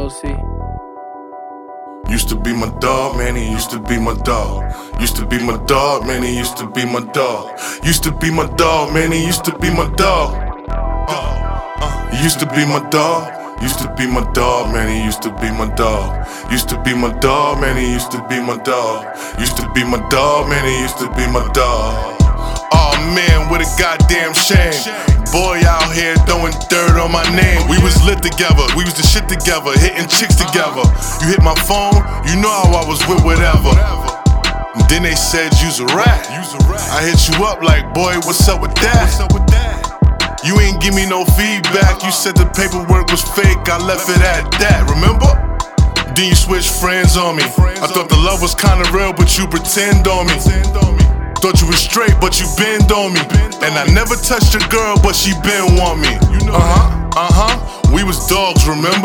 LC. Used to be my dog, man, he used to be my dog. Used to be my dog, man, he used to be my dog. Used to be my dog, man, he used to be my dog. Used to be my dog. Used to be my dog, man, he used to be my dog. Used to be my dog, man, he used to be my dog. Used to be my dog, man, he used to be my dog. Oh man, what a goddamn shame. Boy out here throwing dirt on my name. We was lit together, we was the shit together, hitting chicks together. You hit my phone, you know how I was with whatever. And then they said you's a rat. I hit you up like, boy, what's up with that? You ain't give me no feedback. You said the paperwork was fake, I left it at that, remember? Then you switched friends on me. I thought the love was kinda real, but you pretend on me. Thought you was straight, but you bend on me. And I never touched a girl, but she been want me. We was dogs, remember?